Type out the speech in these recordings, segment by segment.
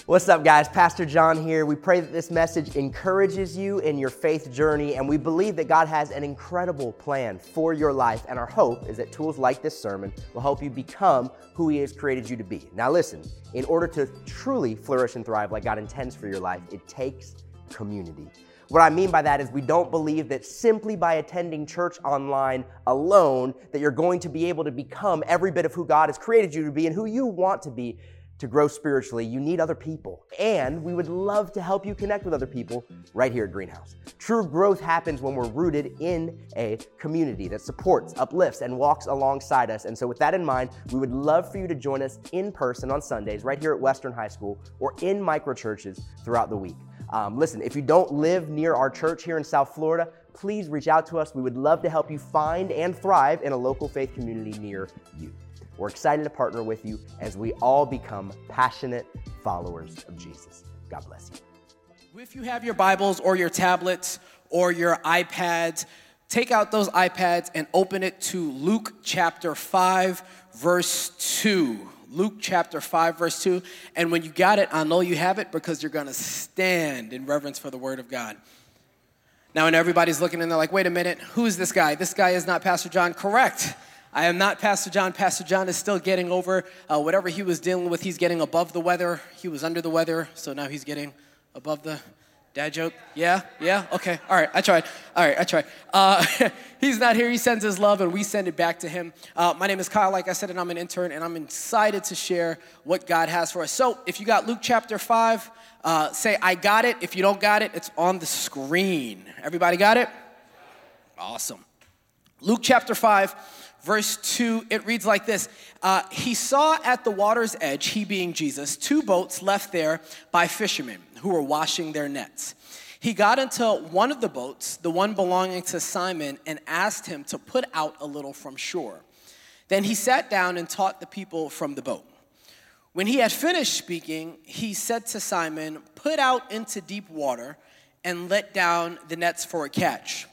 What's up, guys? Pastor John here. We pray that this message encourages you in your faith journey, and we believe that God has an incredible plan for your life, and our hope is that tools like this sermon will help you become who He has created you to be. Now listen, in order to truly flourish and thrive like God intends for your life, it takes community. What I mean by that is we don't believe that simply by attending church online alone that you're going to be able to become every bit of who God has created you to be and who you want to be. To grow spiritually, you need other people, and we would love to help you connect with other people right here at Greenhouse. True growth happens when we're rooted in a community that supports, uplifts, and walks alongside us. And so with that in mind, we would love for you to join us in person on Sundays right here at Western High School or in microchurches throughout the week. Listen, if you don't live near our church here in South Florida, please reach out to us. We would love to help you find and thrive in a local faith community near you. We're excited to partner with you as we all become passionate followers of Jesus. God bless you. If you have your Bibles or your tablets or your iPads, take out those iPads and open it to Luke chapter 5, verse 2. Luke chapter 5, verse 2. And when you got it, I know you have it because you're going to stand in reverence for the word of God. Now, and everybody's looking and they're like, wait a minute, who is this guy? This guy is not Pastor John. Correct. I am not Pastor John. Pastor John is still getting over whatever he was dealing with. He's getting above the weather. He was under the weather, so now he's getting above the dad joke. Yeah? Okay. All right, I tried. He's not here. He sends his love, and we send it back to him. My name is Kyle, like I said, and I'm an intern, and I'm excited to share what God has for us. So if you got Luke chapter 5, say, I got it. If you don't got it, it's on the screen. Everybody got it? Awesome. Luke chapter 5. Verse 2, it reads like this. He saw at the water's edge, he being Jesus, two boats left there by fishermen who were washing their nets. He got into one of the boats, the one belonging to Simon, and asked him to put out a little from shore. Then he sat down and taught the people from the boat. When he had finished speaking, he said to Simon, put out into deep water and let down the nets for a catch.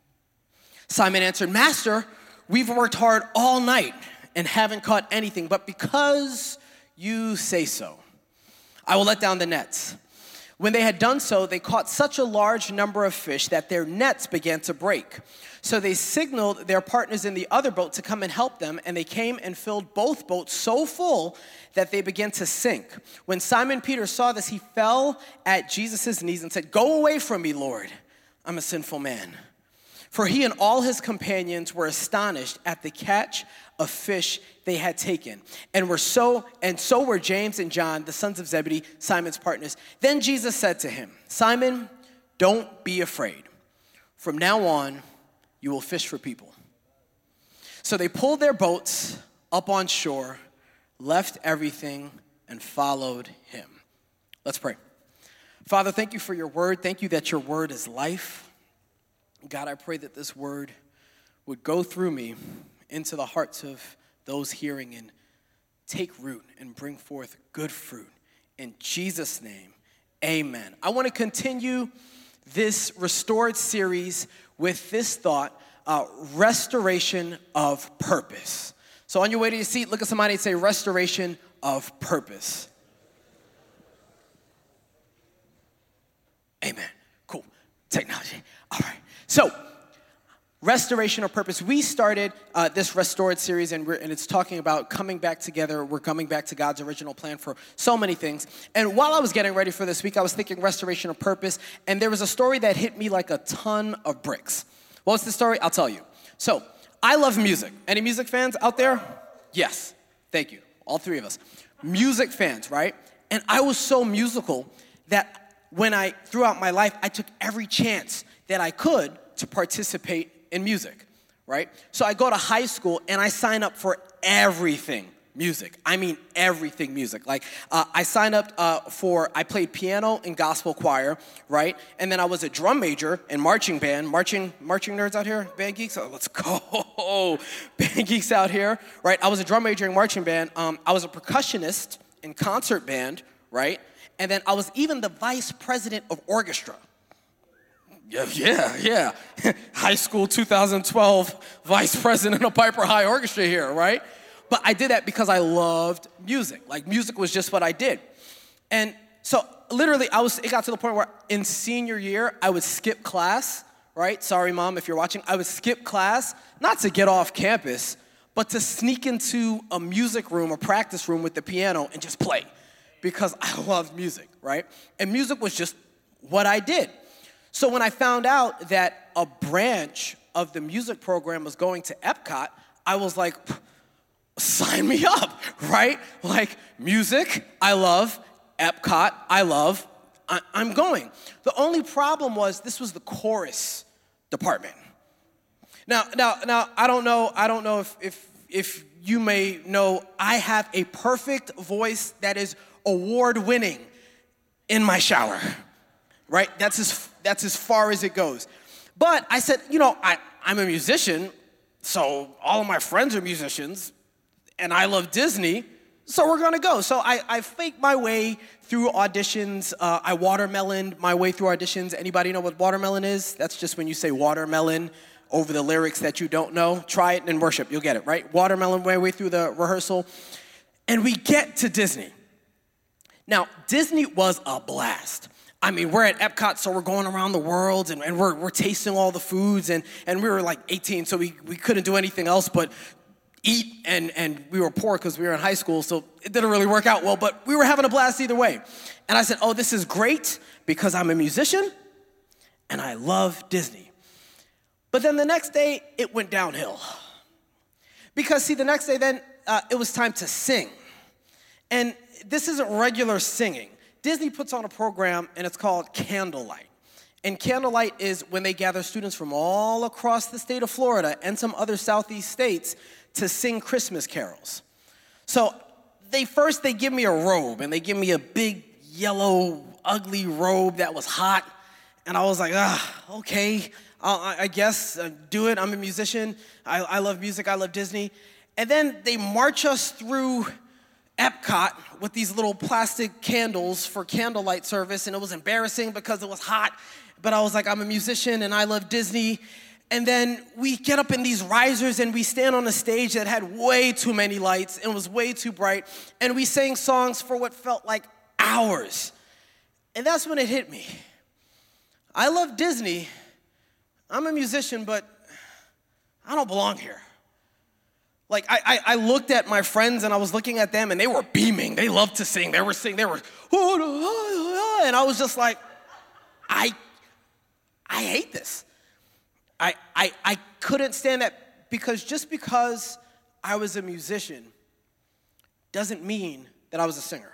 Simon answered, Master, we've worked hard all night and haven't caught anything, but because you say so, I will let down the nets. When they had done so, they caught such a large number of fish that their nets began to break. So they signaled their partners in the other boat to come and help them, and they came and filled both boats so full that they began to sink. When Simon Peter saw this, he fell at Jesus' knees and said, Go away from me, Lord, I'm a sinful man. For he and all his companions were astonished at the catch of fish they had taken. And so were James and John, the sons of Zebedee, Simon's partners. Then Jesus said to him, Simon, don't be afraid. From now on, you will fish for people. So they pulled their boats up on shore, left everything, and followed him. Let's pray. Father, thank you for your word. Thank you that your word is life. God, I pray that this word would go through me into the hearts of those hearing and take root and bring forth good fruit. In Jesus' name, amen. I want to continue this restored series with this thought, restoration of purpose. So on your way to your seat, look at somebody and say, restoration of purpose. Amen. Cool. Technology. All right. So, restoration of purpose. We started this restored series, and it's talking about coming back together. We're coming back to God's original plan for so many things. And while I was getting ready for this week, I was thinking restoration of purpose, and there was a story that hit me like a ton of bricks. What's the story? I'll tell you. So, I love music. Any music fans out there? Yes. Thank you. All three of us. Music fans, right? And I was so musical that throughout my life, I took every chance that I could to participate in music, right? So I go to high school and I sign up for everything music. I mean everything music. Like I signed up I played piano in gospel choir, right? And then I was a drum major in marching band. Marching nerds out here? Band geeks? Oh, let's go. Band geeks out here, right? I was a drum major in marching band. I was a percussionist in concert band, right? And then I was even the vice president of orchestra. Yeah. High school 2012 vice president of Piper High Orchestra here, right? But I did that because I loved music. Like, music was just what I did. And so literally, it got to the point where in senior year, I would skip class, right? Sorry, Mom, if you're watching. I would skip class, not to get off campus, but to sneak into a music room, a practice room with the piano and just play because I loved music, right? And music was just what I did. So when I found out that a branch of the music program was going to Epcot, I was like, sign me up, right? Like, music, I love. Epcot, I love. I'm going. The only problem was this was the chorus department. Now, I don't know if you may know, I have a perfect voice that is award-winning in my shower, right? That's as far as it goes. But I said, I'm a musician, so all of my friends are musicians, and I love Disney, so we're gonna go. So I faked my way through auditions. I watermeloned my way through auditions. Anybody know what watermelon is? That's just when you say watermelon over the lyrics that you don't know. Try it in worship, you'll get it, right? Watermelon my way through the rehearsal. And we get to Disney. Now, Disney was a blast. I mean, we're at Epcot, so we're going around the world, and we're tasting all the foods, and we were like 18, so we couldn't do anything else but eat, and we were poor because we were in high school, so it didn't really work out well, but we were having a blast either way. And I said, oh, this is great because I'm a musician, and I love Disney. But then the next day, it went downhill. Because, see, the next day then, it was time to sing. And this isn't regular singing. Disney puts on a program, and it's called Candlelight. And Candlelight is when they gather students from all across the state of Florida and some other southeast states to sing Christmas carols. So they give me a robe, and they give me a big, yellow, ugly robe that was hot. And I was like, okay, I guess, do it. I'm a musician. I love music. I love Disney. And then they march us through Epcot with these little plastic candles for candlelight service, and it was embarrassing because it was hot, but I was like, I'm a musician and I love Disney. And then we get up in these risers and we stand on a stage that had way too many lights and was way too bright, and we sang songs for what felt like hours. And that's when it hit me. I love Disney. I'm a musician, but I don't belong here. Like, I looked at my friends and I was looking at them and they were beaming. They loved to sing. They were, and I was just like, I hate this. I couldn't stand that because just because I was a musician doesn't mean that I was a singer.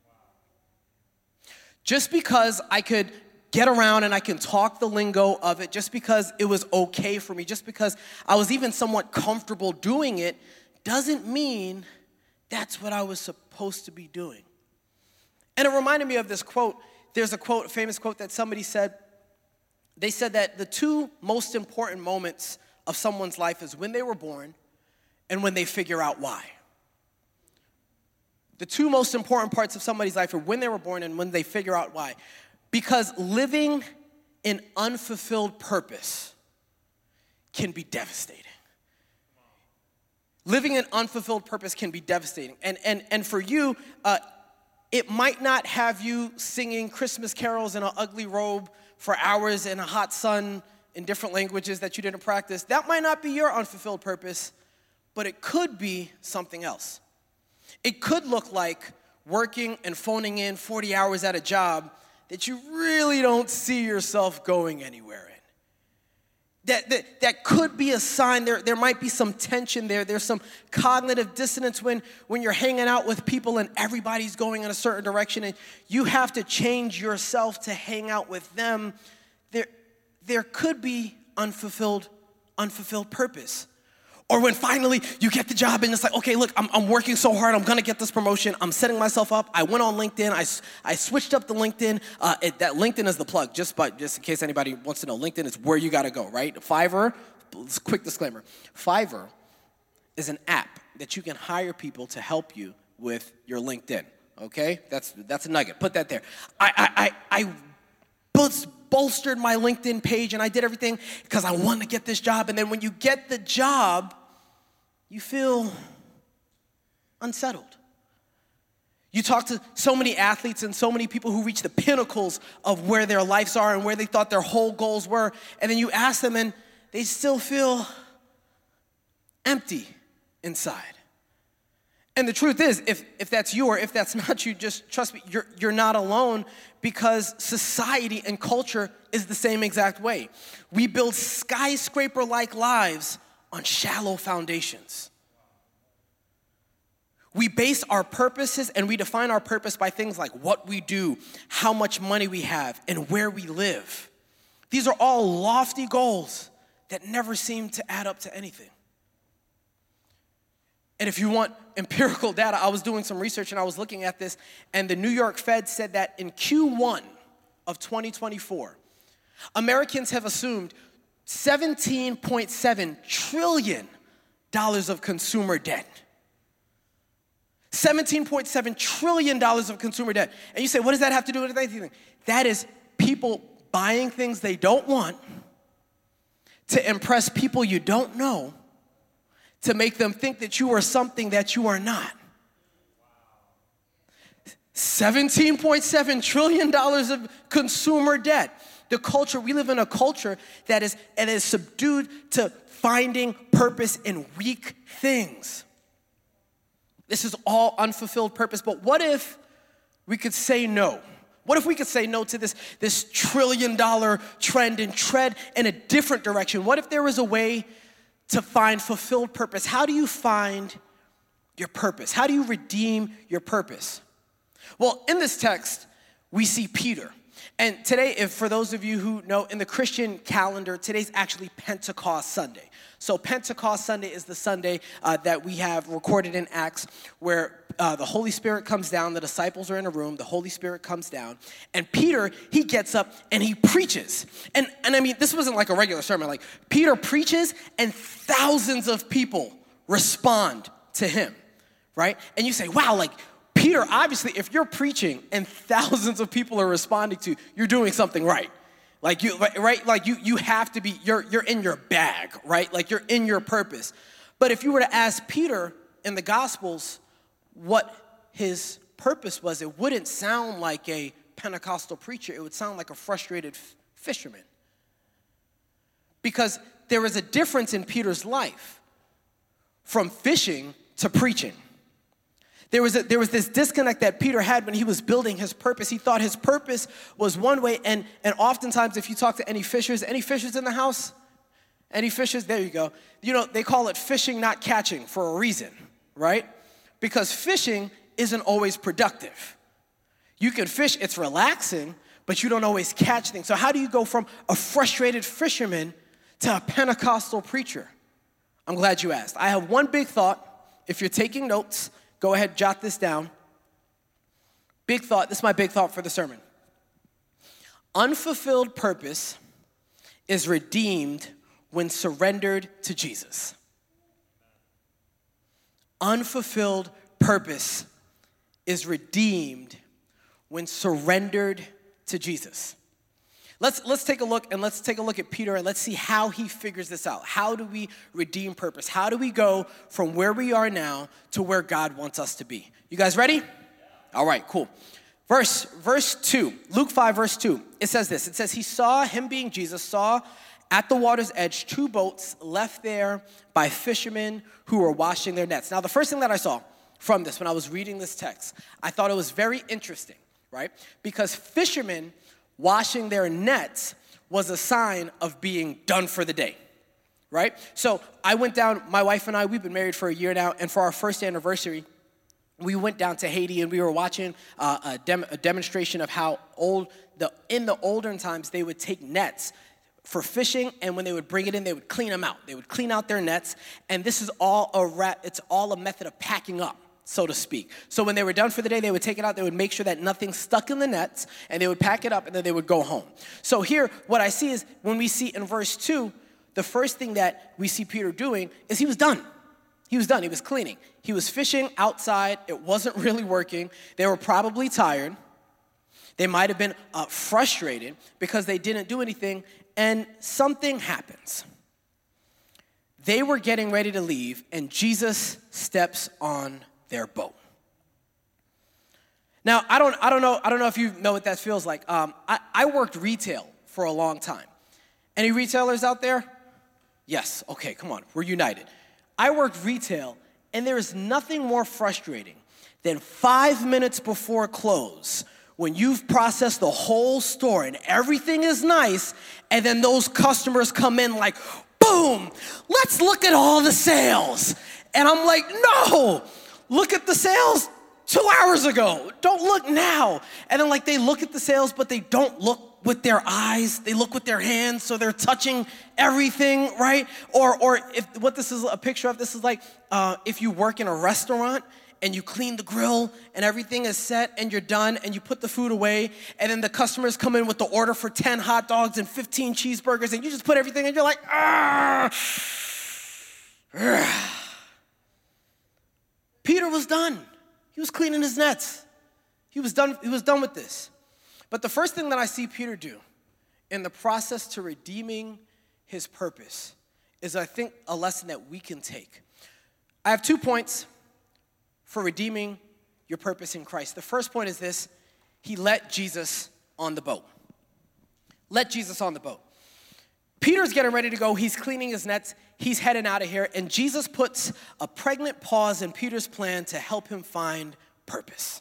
Just because I could get around and I can talk the lingo of it, just because it was okay for me, just because I was even somewhat comfortable doing it, doesn't mean that's what I was supposed to be doing. And it reminded me of this quote. There's a quote, a famous quote that somebody said. They said that the two most important moments of someone's life is when they were born and when they figure out why. The two most important parts of somebody's life are when they were born and when they figure out why. Because living in unfulfilled purpose can be devastating. Living in unfulfilled purpose can be devastating. And for you, it might not have you singing Christmas carols in an ugly robe for hours in a hot sun in different languages that you didn't practice. That might not be your unfulfilled purpose, but it could be something else. It could look like working and phoning in 40 hours at a job that you really don't see yourself going anywhere in. That could be a sign. There might be some tension there. There's some cognitive dissonance when you're hanging out with people and everybody's going in a certain direction and you have to change yourself to hang out with them. There could be unfulfilled purpose. Or when finally you get the job and it's like, okay, look, I'm working so hard. I'm going to get this promotion. I'm setting myself up. I went on LinkedIn. I switched up the LinkedIn. That LinkedIn is the plug, just in case anybody wants to know. LinkedIn is where you got to go, right? Fiverr, quick disclaimer. Fiverr is an app that you can hire people to help you with your LinkedIn, okay? That's a nugget. Put that there. I bolstered my LinkedIn page and I did everything because I wanted to get this job. And then when you get the job, you feel unsettled. You talk to so many athletes and so many people who reach the pinnacles of where their lives are and where they thought their whole goals were, and then you ask them and they still feel empty inside. And the truth is, if that's you or if that's not you, just trust me, you're not alone, because society and culture is the same exact way. We build skyscraper-like lives on shallow foundations. We base our purposes and we define our purpose by things like what we do, how much money we have, and where we live. These are all lofty goals that never seem to add up to anything. And if you want empirical data, I was doing some research and I was looking at this, and the New York Fed said that in Q1 of 2024, Americans have assumed $17.7 trillion of consumer debt. $17.7 trillion of consumer debt. And you say, what does that have to do with anything? That is people buying things they don't want to impress people you don't know, to make them think that you are something that you are not. $17.7 trillion of consumer debt. The culture, we live in a culture that is subdued to finding purpose in weak things. This is all unfulfilled purpose. But what if we could say no? What if we could say no to this trillion-dollar trend and tread in a different direction? What if there was a way to find fulfilled purpose? How do you find your purpose? How do you redeem your purpose? Well, in this text, we see Peter. And today, if for those of you who know, in the Christian calendar, today's actually Pentecost Sunday. So Pentecost Sunday is the Sunday that we have recorded in Acts, where the Holy Spirit comes down, the disciples are in a room, the Holy Spirit comes down, and Peter, he gets up and he preaches. And I mean, this wasn't like a regular sermon. Like, Peter preaches and thousands of people respond to him, right? And you say, wow, like, Peter, obviously, if you're preaching and thousands of people are responding to you, you're doing something right. Like you, right? Like you have to be, you're in your bag, right? Like you're in your purpose. But if you were to ask Peter in the Gospels what his purpose was, it wouldn't sound like a Pentecostal preacher. It would sound like a frustrated fisherman. Because there was a difference in Peter's life from fishing to preaching. There was this disconnect that Peter had when he was building his purpose. He thought his purpose was one way, and oftentimes if you talk to any fishers in the house? Any fishers? There you go. You know, they call it fishing, not catching, for a reason, right? Because fishing isn't always productive. You can fish, it's relaxing, but you don't always catch things. So how do you go from a frustrated fisherman to a Pentecostal preacher? I'm glad you asked. I have one big thought. If you're taking notes, go ahead, jot this down. Big thought, this is my big thought for the sermon. Unfulfilled purpose is redeemed when surrendered to Jesus. Unfulfilled purpose is redeemed when surrendered to Jesus. Let's take a look, and let's take a look at Peter, and let's see how he figures this out. How do we redeem purpose? How do we go from where we are now to where God wants us to be? You guys ready? All right, cool. Verse 2, Luke 5, verse 2, it says this. It says, he saw, him being Jesus, saw at the water's edge 2 boats left there by fishermen who were washing their nets. Now, the first thing that I saw from this when I was reading this text, I thought it was very interesting, right? Because fishermen washing their nets was a sign of being done for the day, right? So I went down, my wife and I, we've been married for a year now, and for our first anniversary, we went down to Haiti and we were watching a demonstration of how in the olden times, they would take nets for fishing, and when they would bring it in, they would clean them out. They would clean out their nets, and this is all it's all a method of packing up, so to speak. So when they were done for the day, they would take it out, they would make sure that nothing stuck in the nets, and they would pack it up, and then they would go home. So here, what I see is, when we see in verse 2, the first thing that we see Peter doing is he was done. He was done, he was cleaning. He was fishing outside, it wasn't really working. They were probably tired. They might have been frustrated because they didn't do anything, and something happens. They were getting ready to leave, and Jesus steps on their boat. Now, I don't know if you know what that feels like. I worked retail for a long time. Any retailers out there? Yes, okay, come on, we're united. I worked retail, and there is nothing more frustrating than 5 minutes before close when you've processed the whole store and everything is nice, and then those customers come in like, boom, let's look at all the sales. And I'm like, no, look at the sales 2 hours ago. Don't look now. And then they look at the sales, but they don't look with their eyes. They look with their hands, so they're touching everything, right? Or if what this is a picture of, this is if you work in a restaurant and you clean the grill and everything is set and you're done and you put the food away and then the customers come in with the order for 10 hot dogs and 15 cheeseburgers and you just put everything and you're like, Peter was done. He was cleaning his nets. He was done with this. But the first thing that I see Peter do in the process to redeeming his purpose is, I think, a lesson that we can take. I have 2 points for redeeming your purpose in Christ. The first point is this: he let Jesus on the boat. Let Jesus on the boat. Peter's getting ready to go. He's cleaning his nets. He's heading out of here. And Jesus puts a pregnant pause in Peter's plan to help him find purpose.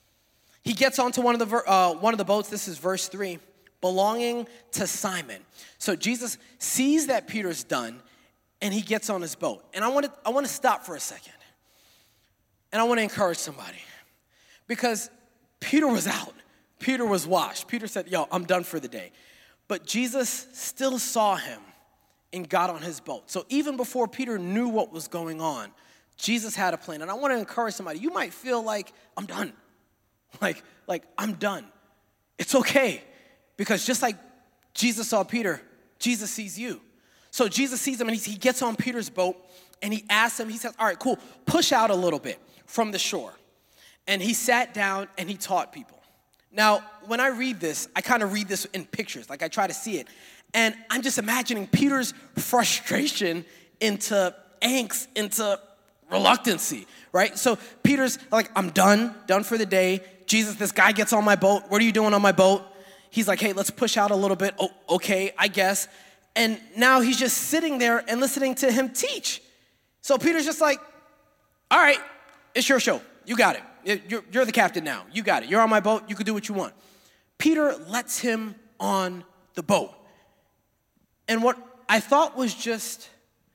He gets onto one of the boats. This is verse 3, belonging to Simon. So Jesus sees that Peter's done, and he gets on his boat. And I want to stop for a second. And I want to encourage somebody. Because Peter was out. Peter was washed. Peter said, yo, I'm done for the day. But Jesus still saw him and got on his boat. So even before Peter knew what was going on, Jesus had a plan. And I want to encourage somebody. You might feel like, I'm done. Like I'm done. It's okay. Because just like Jesus saw Peter, Jesus sees you. So Jesus sees him and he gets on Peter's boat and he asks him, he says, all right, cool, push out a little bit from the shore. And he sat down and he taught people. Now, when I read this, I kind of read this in pictures, I try to see it. And I'm just imagining Peter's frustration into angst, into reluctancy, right? So Peter's like, I'm done for the day. Jesus, this guy gets on my boat. What are you doing on my boat? He's like, hey, let's push out a little bit. Oh, okay, I guess. And now he's just sitting there and listening to him teach. So Peter's just like, all right, it's your show. You got it. You're the captain now. You got it. You're on my boat. You can do what you want. Peter lets him on the boat. And what I thought was just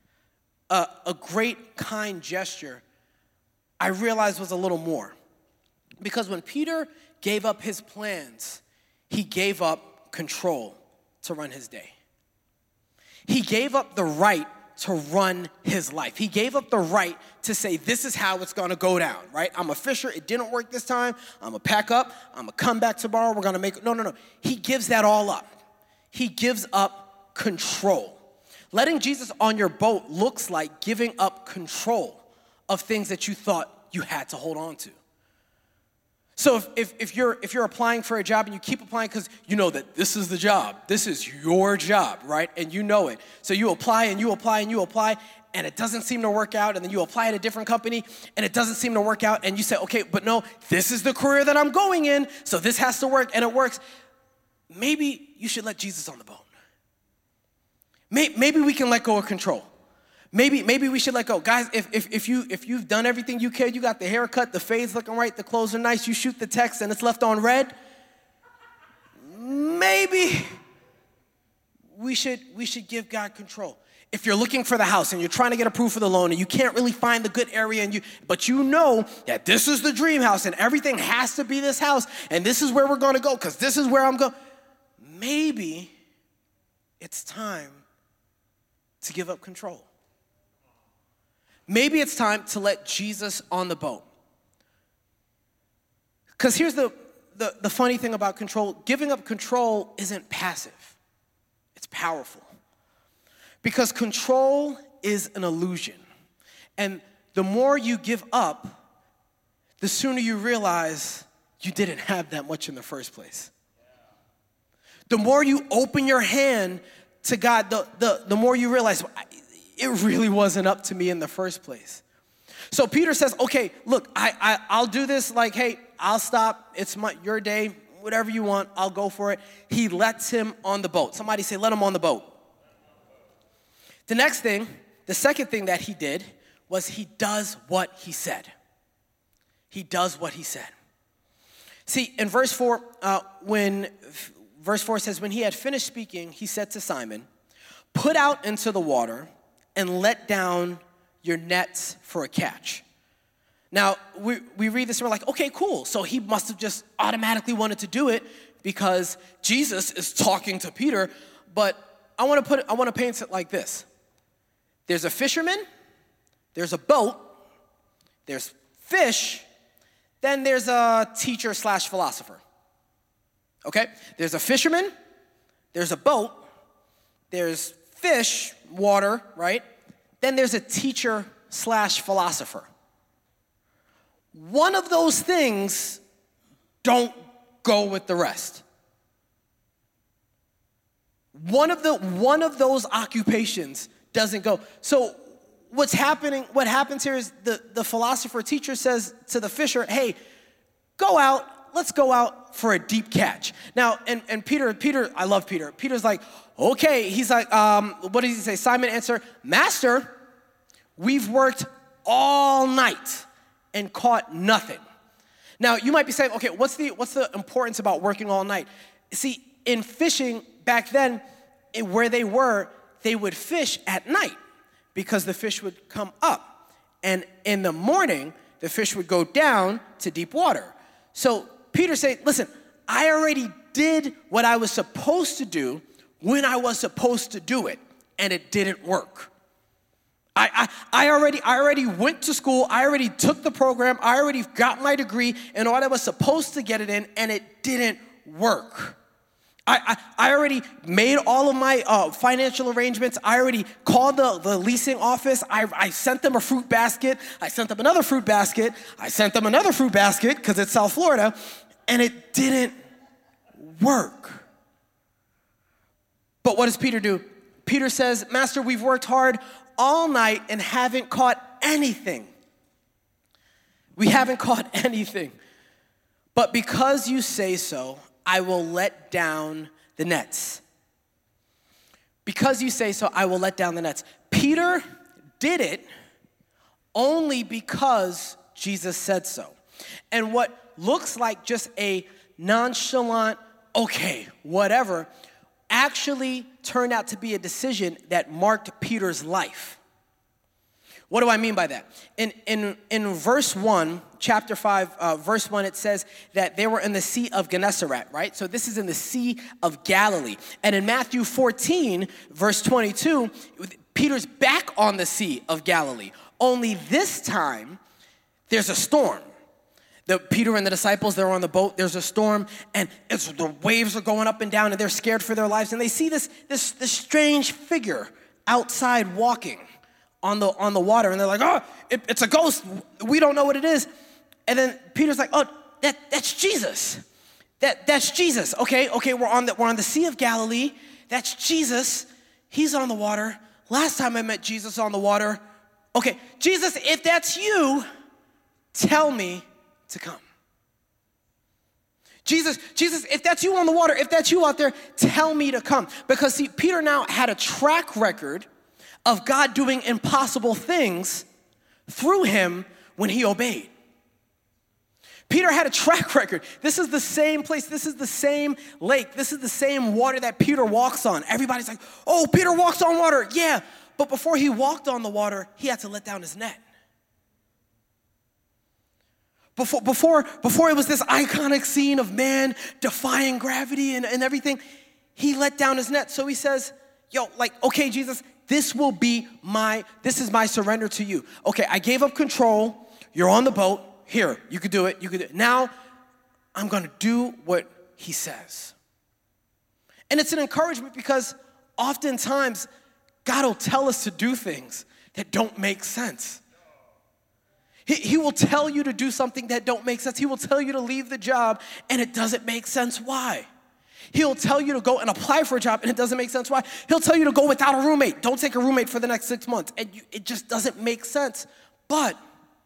a great, kind gesture, I realized was a little more. Because when Peter gave up his plans, he gave up control to run his day. He gave up the right to run his life. He gave up the right to say, this is how it's gonna go down, right? I'm a fisher, it didn't work this time, I'm gonna pack up, I'm gonna come back tomorrow, we're gonna make it. No. He gives that all up. He gives up control. Letting Jesus on your boat looks like giving up control of things that you thought you had to hold on to. So if you're applying for a job and you keep applying because you know that this is the job, this is your job, right? And you know it. So you apply and you apply and you apply and it doesn't seem to work out, and then you apply at a different company and it doesn't seem to work out, and you say, okay, but no, this is the career that I'm going in, so this has to work, and it works. Maybe you should let Jesus on the boat. Maybe we can let go of control. Maybe we should let go. Guys, if you've done everything you can, you got the haircut, the fade's looking right, the clothes are nice, you shoot the text and it's left on red, maybe we should give God control. If you're looking for the house and you're trying to get approved for the loan and you can't really find the good area, but you know that this is the dream house and everything has to be this house and this is where we're going to go because this is where I'm going. Maybe it's time to give up control. Maybe it's time to let Jesus on the boat. Because here's the funny thing about control. Giving up control isn't passive. It's powerful. Because control is an illusion. And the more you give up, the sooner you realize you didn't have that much in the first place. The more you open your hand to God, the more you realize, it really wasn't up to me in the first place. So Peter says, okay, look, I'll do this. Like, hey, I'll stop. It's your day. Whatever you want, I'll go for it. He lets him on the boat. Somebody say, let him on the boat. The second thing that he did was he does what he said. He does what he said. See, in verse 4, verse 4 says, when he had finished speaking, he said to Simon, put out into the water and let down your nets for a catch. Now, we read this and we're like, okay, cool. So he must have just automatically wanted to do it because Jesus is talking to Peter. But I want to paint it like this. There's a fisherman, there's a boat, there's fish, then there's a teacher/philosopher. Okay? There's a fisherman, there's a boat, there's fish, water, right? Then there's a teacher/philosopher. One of those things don't go with the rest. One of those occupations doesn't go. So what happens here is the philosopher teacher says to the fisher, hey, let's go out for a deep catch. Now, and Peter, I love Peter. Peter's like, okay. He's like, what does he say? Simon answered, Master, we've worked all night and caught nothing. Now, you might be saying, okay, what's the importance about working all night? See, in fishing back then, where they would fish at night because the fish would come up. And in the morning, the fish would go down to deep water. So Peter said, listen, I already did what I was supposed to do when I was supposed to do it, and it didn't work. I already went to school. I already took the program. I already got my degree and all I was supposed to get it in, and it didn't work. I already made all of my financial arrangements. I already called the leasing office. I sent them a fruit basket. I sent them another fruit basket. I sent them another fruit basket because it's South Florida, and it didn't work. But what does Peter do? Peter says, Master, we've worked hard all night and haven't caught anything. We haven't caught anything. But because you say so, I will let down the nets. Because you say so, I will let down the nets. Peter did it only because Jesus said so. And what looks like just a nonchalant, okay, whatever, actually turned out to be a decision that marked Peter's life. What do I mean by that? In verse 1, chapter 5, verse 1, it says that they were in the Sea of Gennesaret, right? So this is in the Sea of Galilee. And in Matthew 14, verse 22, Peter's back on the Sea of Galilee. Only this time, there's a storm. Peter and the disciples, they're on the boat, there's a storm, and the waves are going up and down, and they're scared for their lives, and they see this strange figure outside walking on the water, and they're like, oh, it's a ghost, we don't know what it is. And then Peter's like, oh, that's Jesus. That's Jesus. Okay, we're on the Sea of Galilee, that's Jesus, he's on the water. Last time I met Jesus on the water, okay, Jesus, if that's you, tell me to come. Jesus, if that's you on the water, if that's you out there, tell me to come. Because see, Peter now had a track record of God doing impossible things through him when he obeyed. Peter had a track record. This is the same place, this is the same lake, this is the same water that Peter walks on. Everybody's like, oh, Peter walks on water. Yeah, but before he walked on the water, he had to let down his net. Before it was this iconic scene of man defying gravity and everything, he let down his net. So he says, okay, Jesus, this is my surrender to you. Okay, I gave up control. You're on the boat. Here, you could do it. Now, I'm going to do what he says. And it's an encouragement because oftentimes, God will tell us to do things that don't make sense. He will tell you to do something that don't make sense. He will tell you to leave the job, and it doesn't make sense why. He'll tell you to go and apply for a job, and it doesn't make sense why. He'll tell you to go without a roommate. Don't take a roommate for the next 6 months, and it just doesn't make sense. But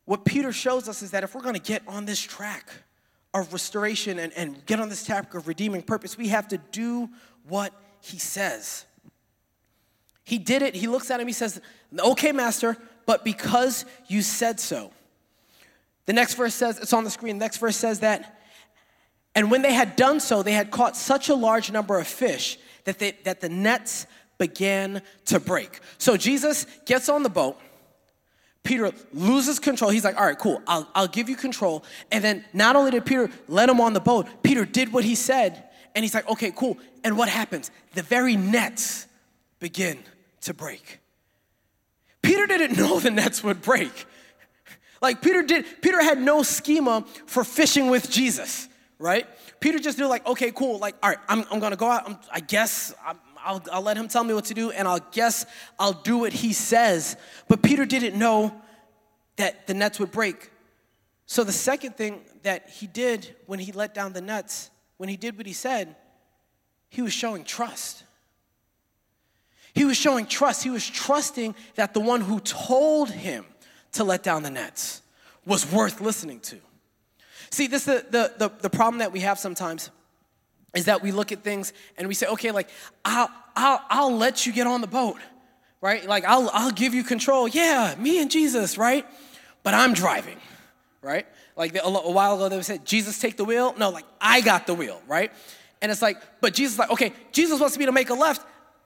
what Peter shows us is that if we're going to get on this track of restoration and get on this track of redeeming purpose, we have to do what he says. He did it. He looks at him. He says, okay, master, but because you said so. The next verse says, it's on the screen. The next verse says that, and when they had done so, they had caught such a large number of fish that the nets began to break. So Jesus gets on the boat. Peter loses control. He's like, all right, cool. I'll give you control. And then not only did Peter let him on the boat, Peter did what he said. And he's like, okay, cool. And what happens? The very nets begin to break. Peter didn't know the nets would break. Like Peter had no schema for fishing with Jesus, right? Peter just knew like, okay, cool. Like, all right, I'm going to go out. I guess I'll let him tell me what to do, and I'll do what he says. But Peter didn't know that the nets would break. So the second thing that he did when he let down the nets, when he did what he said, he was showing trust. He was showing trust. He was trusting that the one who told him to let down the nets was worth listening to. See, this is the problem that we have sometimes is that we look at things and we say, okay, like I'll let you get on the boat, right? Like I'll give you control. Yeah, me and Jesus, right? But I'm driving, right? Like a while ago they said, Jesus take the wheel. No, like I got the wheel, right? And it's like, but Jesus is like, okay, Jesus wants me to make a left.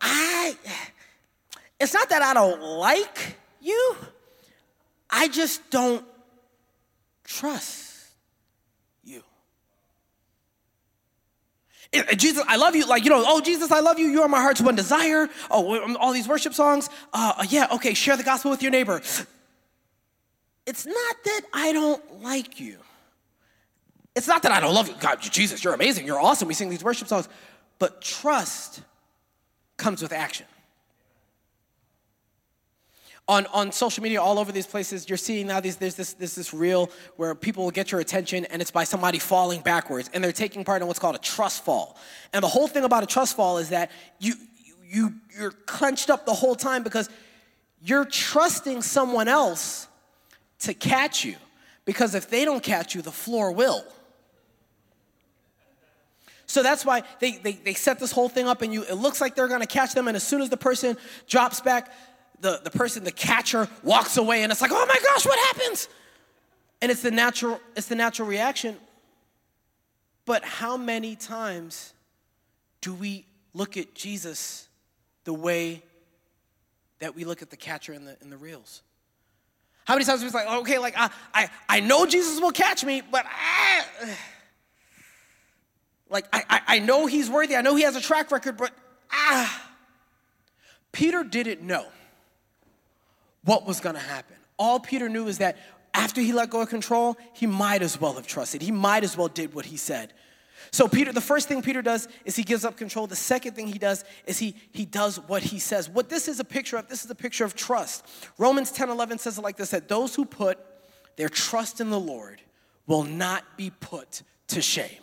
It's not that I don't like you. I just don't trust you. Jesus, I love you. Like, oh, Jesus, I love you. You are my heart's one desire. Oh, all these worship songs. Yeah, okay, share the gospel with your neighbor. It's not that I don't like you. It's not that I don't love you. God, Jesus, you're amazing. You're awesome. We sing these worship songs. But trust comes with action. On social media, all over these places, you're seeing now there's this reel where people will get your attention, and it's by somebody falling backwards, and they're taking part in what's called a trust fall. And the whole thing about a trust fall is that you're clenched up the whole time because you're trusting someone else to catch you. Because if they don't catch you, the floor will. So that's why they set this whole thing up, and it looks like they're going to catch them, and as soon as the person drops back, the catcher walks away, and it's like, oh my gosh, what happens? And it's the natural reaction. But how many times do we look at Jesus the way that we look at the catcher in the reels? How many times we're like, okay, like I know Jesus will catch me, but I know he's worthy. I know he has a track record, but Peter didn't know what was going to happen. All Peter knew is that after he let go of control, he might as well have trusted. He might as well did what he said. So the first thing Peter does is he gives up control. The second thing he does is he does what he says. What this is a picture of trust. Romans 10:11 says it like this, that those who put their trust in the Lord will not be put to shame.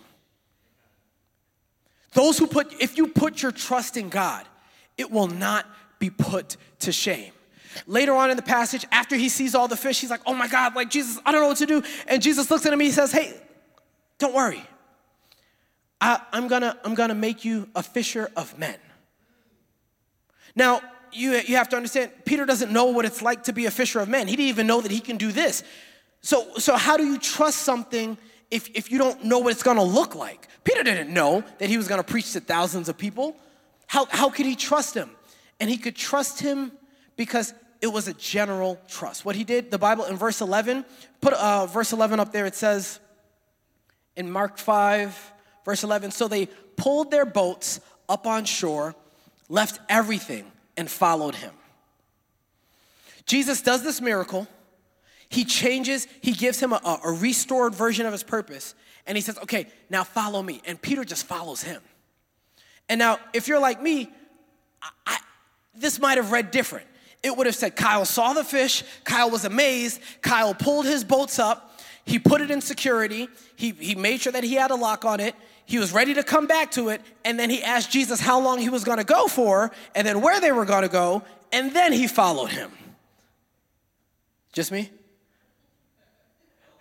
If you put your trust in God, it will not be put to shame. Later on in the passage, after he sees all the fish, he's like, oh my God, like Jesus, I don't know what to do. And Jesus looks at him and he says, hey, don't worry. I'm gonna make you a fisher of men. Now, you have to understand, Peter doesn't know what it's like to be a fisher of men. He didn't even know that he can do this. So how do you trust something if you don't know what it's gonna look like? Peter didn't know that he was gonna preach to thousands of people. How could he trust him? And he could trust him because it was a general trust. What he did, the Bible in verse 11, put verse 11 up there, it says in Mark 5, verse 11, so they pulled their boats up on shore, left everything, and followed him. Jesus does this miracle. He gives him a restored version of his purpose, and he says, okay, now follow me. And Peter just follows him. And now, if you're like me, this might have read different. It would have said Kyle saw the fish, Kyle was amazed, Kyle pulled his boats up, he put it in security, he made sure that he had a lock on it, he was ready to come back to it, and then he asked Jesus how long he was going to go for, and then where they were going to go, and then he followed him. Just me?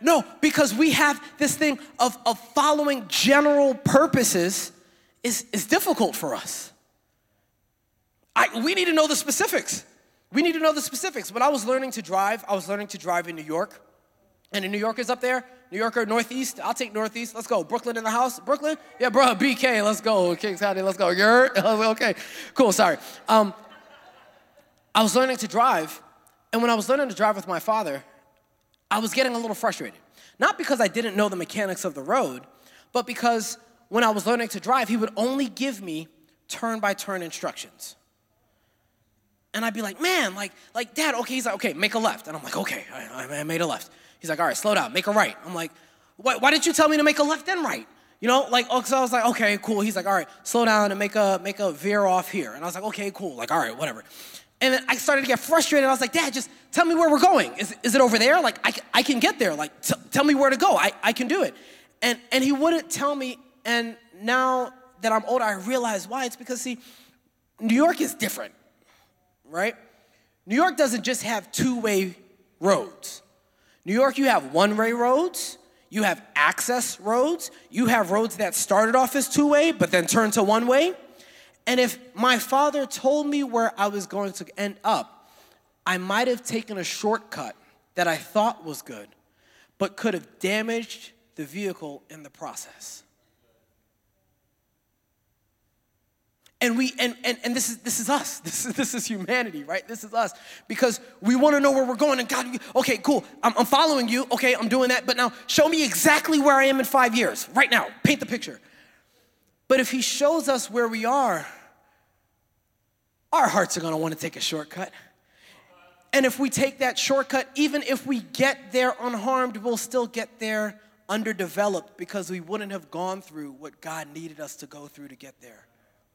No, because we have this thing of following general purposes is difficult for us. We need to know the specifics. We need to know the specifics. When I was learning to drive in New York. And the New Yorkers up there, New Yorker, Northeast, I'll take Northeast. Let's go. Brooklyn in the house. Brooklyn? Yeah, bro, BK, let's go. Kings County, let's go. You're okay. Cool, sorry. I was learning to drive, and when I was learning to drive with my father, I was getting a little frustrated. Not because I didn't know the mechanics of the road, but because when I was learning to drive, he would only give me turn-by-turn instructions. And I'd be like, man, like Dad, okay. He's like, okay, make a left. And I'm like, okay, I made a left. He's like, all right, slow down, make a right. I'm like, why didn't you tell me to make a left and right? You know, like, so I was like, okay, cool. He's like, all right, slow down and make a veer off here. And I was like, okay, cool. Like, all right, whatever. And then I started to get frustrated. I was like, Dad, just tell me where we're going. Is it over there? Like, I can get there. Like, tell me where to go. I can do it. And he wouldn't tell me. And now that I'm older, I realize why. It's because, see, New York is different, right? New York doesn't just have two-way roads. New York, you have one-way roads. You have access roads. You have roads that started off as two-way, but then turned to one-way. And if my father told me where I was going to end up, I might have taken a shortcut that I thought was good, but could have damaged the vehicle in the process. And this is us. This is humanity, right? This is us. Because we want to know where we're going. And God, okay, cool. I'm following you. Okay, I'm doing that. But now show me exactly where I am in 5 years. Right now. Paint the picture. But if he shows us where we are, our hearts are going to want to take a shortcut. And if we take that shortcut, even if we get there unharmed, we'll still get there underdeveloped because we wouldn't have gone through what God needed us to go through to get there.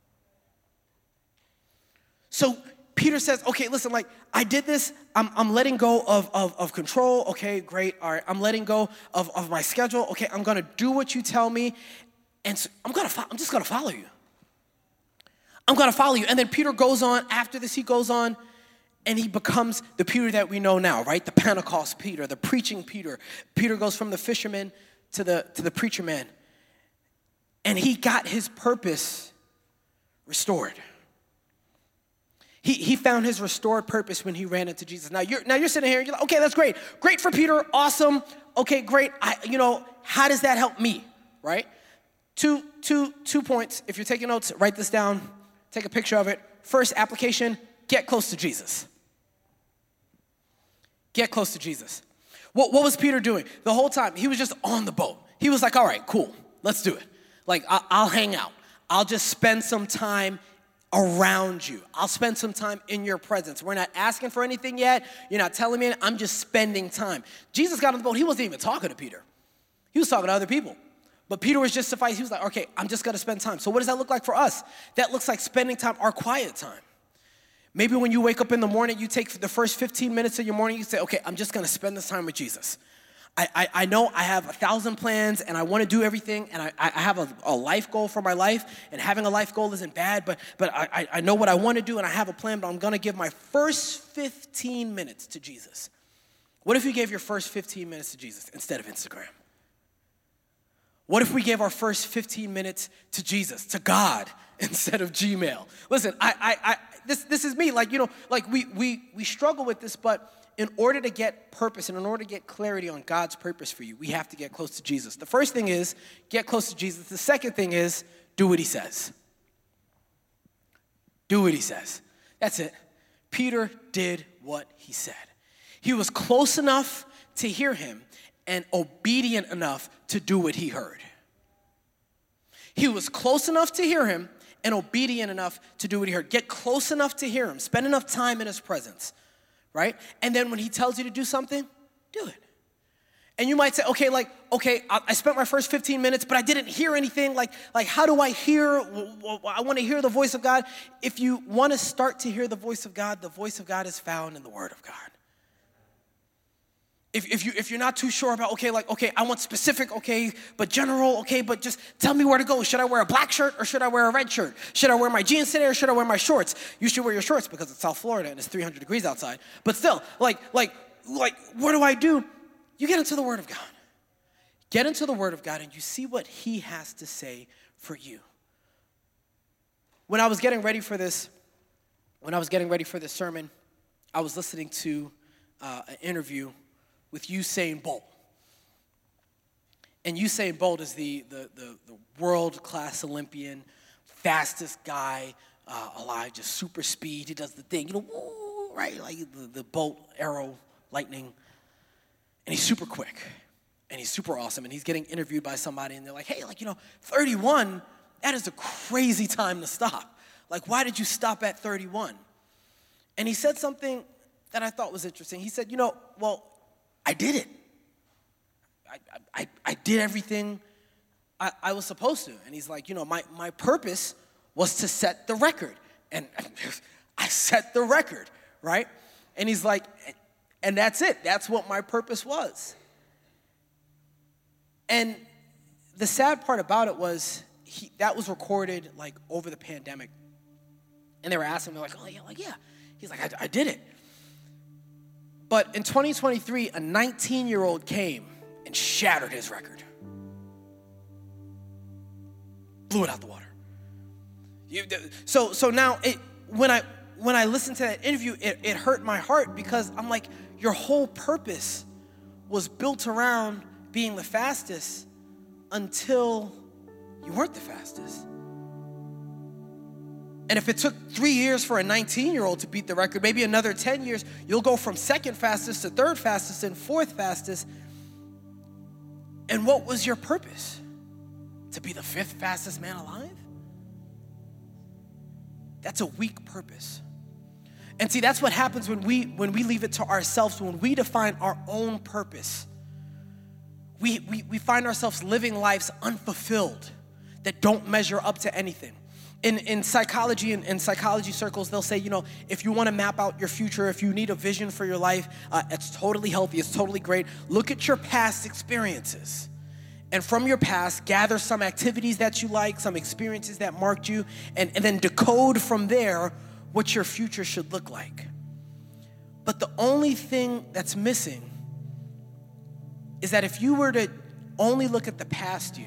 So Peter says, okay, listen, like, I did this. I'm letting go of control. Okay, great. All right, I'm letting go of my schedule. Okay, I'm going to do what you tell me. And so I'm just going to follow you. I'm going to follow you. And then Peter goes on. After this, he goes on, and he becomes the Peter that we know now, right? The Pentecost Peter, the preaching Peter. Peter goes from the fisherman to the preacher man. And he got his purpose restored. He found his restored purpose when he ran into Jesus. Now you're sitting here, you're like, okay, that's great. Great for Peter, awesome. Okay, great. How does that help me, right? Two points. If you're taking notes, write this down. Take a picture of it. First application, get close to Jesus. Get close to Jesus. What was Peter doing? The whole time, he was just on the boat. He was like, all right, cool, let's do it. Like, I'll hang out. I'll just spend some time around you. I'll spend some time in your presence. We're not asking for anything yet. You're not telling me. I'm just spending time. Jesus got on the boat. He wasn't even talking to Peter. He was talking to other people. But Peter was just suffice. He was like, okay, I'm just going to spend time. So what does that look like for us? That looks like spending time, our quiet time. Maybe when you wake up in the morning, you take the first 15 minutes of your morning, you say, okay, I'm just going to spend this time with Jesus. I know I have 1,000 plans and I want to do everything and I have a life goal for my life, and having a life goal isn't bad, but I know what I want to do and I have a plan, but I'm going to give my first 15 minutes to Jesus. What if you gave your first 15 minutes to Jesus instead of Instagram? What if we gave our first 15 minutes to Jesus, to God, instead of Gmail? Listen, this is me. Like, we struggle with this, but in order to get purpose and in order to get clarity on God's purpose for you, we have to get close to Jesus. The first thing is get close to Jesus. The second thing is do what he says. Do what he says. That's it. Peter did what he said. He was close enough to hear him and obedient enough to do what he heard. He was close enough to hear him and obedient enough to do what he heard. Get close enough to hear him. Spend enough time in his presence. Right? And then when he tells you to do something, do it. And you might say, okay, I spent my first 15 minutes, but I didn't hear anything. Like how do I hear? I want to hear the voice of God. If you want to start to hear the voice of God is found in the Word of God. If you're not too sure about, I want specific, but general, but just tell me where to go. Should I wear a black shirt or should I wear a red shirt? Should I wear my jeans today or should I wear my shorts? You should wear your shorts because it's South Florida and it's 300 degrees outside. But still, what do I do? You get into the Word of God. Get into the Word of God and you see what he has to say for you. When I was getting ready for this sermon, I was listening to an interview with Usain Bolt. And Usain Bolt is the world-class Olympian, fastest guy alive, just super speed. He does the thing, woo, right? Like the bolt, arrow, lightning. And he's super quick. And he's super awesome. And he's getting interviewed by somebody, and they're like, hey, 31, that is a crazy time to stop. Like, why did you stop at 31? And he said something that I thought was interesting. He said, I did it. I did everything I was supposed to. And he's like, my purpose was to set the record. And I set the record, right? And he's like, and that's it. That's what my purpose was. And the sad part about it was that was recorded like over the pandemic. And they were asking me yeah. He's like, I did it. But in 2023, a 19-year-old came and shattered his record. Blew it out the water. So now when I listened to that interview, it hurt my heart because I'm like, your whole purpose was built around being the fastest until you weren't the fastest. And if it took 3 years for a 19-year-old to beat the record, maybe another 10 years, you'll go from second fastest to third fastest and fourth fastest. And what was your purpose? To be the fifth fastest man alive? That's a weak purpose. And see, that's what happens when we leave it to ourselves, when we define our own purpose. We find ourselves living lives unfulfilled that don't measure up to anything. In psychology and psychology circles, they'll say, if you want to map out your future, if you need a vision for your life, it's totally healthy, it's totally great. Look at your past experiences. And from your past, gather some activities that you like, some experiences that marked you, and then decode from there what your future should look like. But the only thing that's missing is that if you were to only look at the past you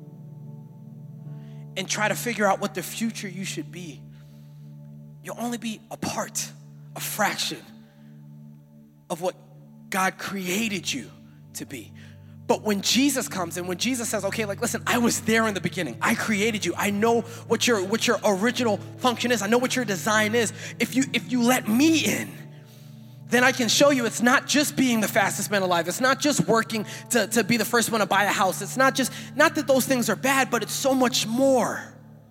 and try to figure out what the future you should be, you'll only be a fraction of what God created you to be. But when Jesus comes and when Jesus says, okay, listen, I was there in the beginning. I created you. I know what your original function is. I know what your design is. If you let me in, then I can show you it's not just being the fastest man alive. It's not just working to be the first one to buy a house. It's not that those things are bad, but it's so much more.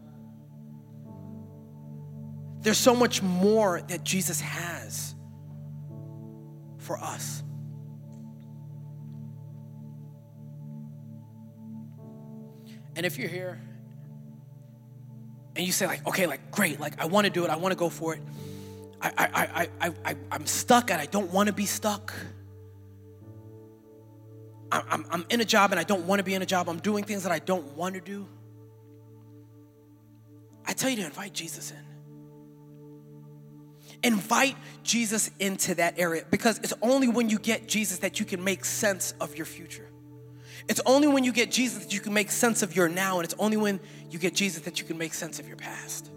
There's so much more that Jesus has for us. And if you're here and you say okay, great, I want to do it. I want to go for it. I'm stuck and I don't want to be stuck. I'm in a job and I don't want to be in a job. I'm doing things that I don't want to do. I tell you to invite Jesus in. Invite Jesus into that area, because it's only when you get Jesus that you can make sense of your future. It's only when you get Jesus that you can make sense of your now, and it's only when you get Jesus that you can make sense of your past.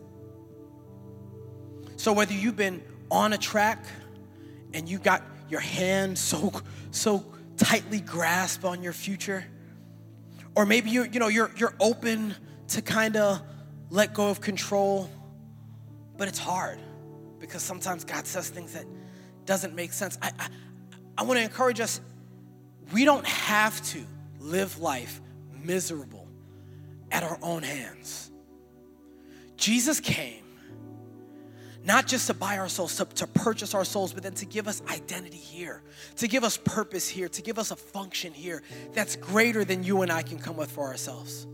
So whether you've been on a track and you got your hand so tightly grasped on your future, or maybe you're open to kind of let go of control, but it's hard because sometimes God says things that doesn't make sense. I want to encourage us, we don't have to live life miserable at our own hands. Jesus came not just to buy our souls, to purchase our souls, but then to give us identity here, to give us purpose here, to give us a function here that's greater than you and I can come with for ourselves.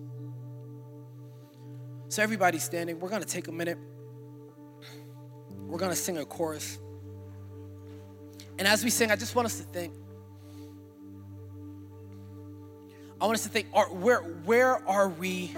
So everybody standing, we're going to take a minute. We're going to sing a chorus. And as we sing, I just want us to think. I want us to think, where are we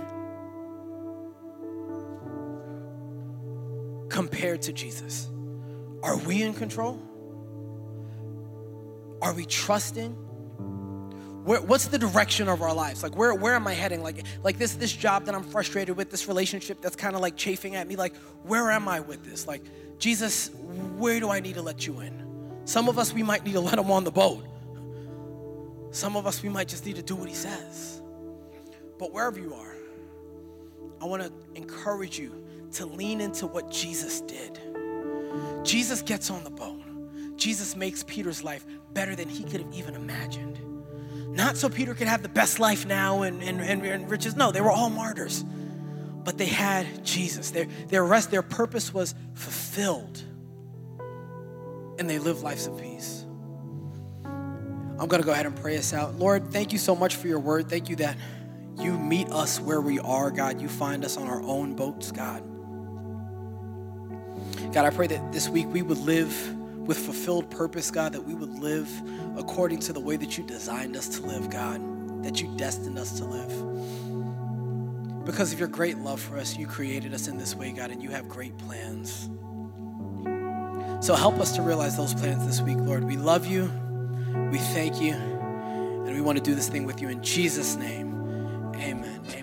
compared to Jesus? Are we in control? Are we trusting? what's the direction of our lives? Like, where am I heading? Like this job that I'm frustrated with, this relationship that's kind of like chafing at me. Like, where am I with this? Like, Jesus, where do I need to let you in? Some of us, we might need to let him on the boat. Some of us, we might just need to do what he says. But wherever you are, I want to encourage you to lean into what Jesus did. Jesus gets on the boat. Jesus makes Peter's life better than he could have even imagined. Not so Peter could have the best life now and riches. No, they were all martyrs. But they had Jesus. Their purpose was fulfilled. And they lived lives of peace. I'm going to go ahead and pray us out. Lord, thank you so much for your word. Thank you that you meet us where we are, God. You find us on our own boats, God. God, I pray that this week we would live with fulfilled purpose, God, that we would live according to the way that you designed us to live, God, that you destined us to live. Because of your great love for us, you created us in this way, God, and you have great plans. So help us to realize those plans this week, Lord. We love you, we thank you, and we want to do this thing with you in Jesus' name. Amen.